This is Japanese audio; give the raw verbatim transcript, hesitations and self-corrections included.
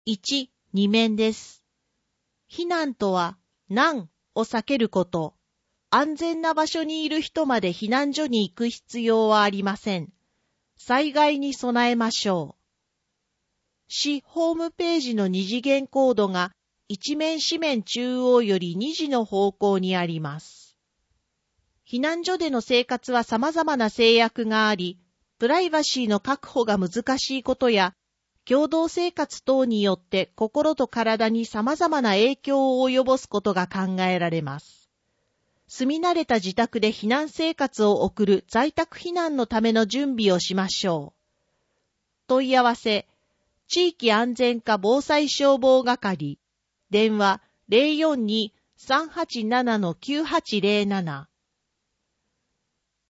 いち、に面です。避難とは難を避けること。安全な場所にいる人まで避難所に行く必要はありません。災害に備えましょう。市ホームページの二次元コードが一面四面中央よりに時の方向にあります。避難所での生活は様々な制約があり、プライバシーの確保が難しいことや、共同生活等によって心と体に様々な影響を及ぼすことが考えられます。住み慣れた自宅で避難生活を送る在宅避難のための準備をしましょう。問い合わせ、地域安全課防災消防係、電話 ゼロよんに さんはちなな きゅうはちゼロなな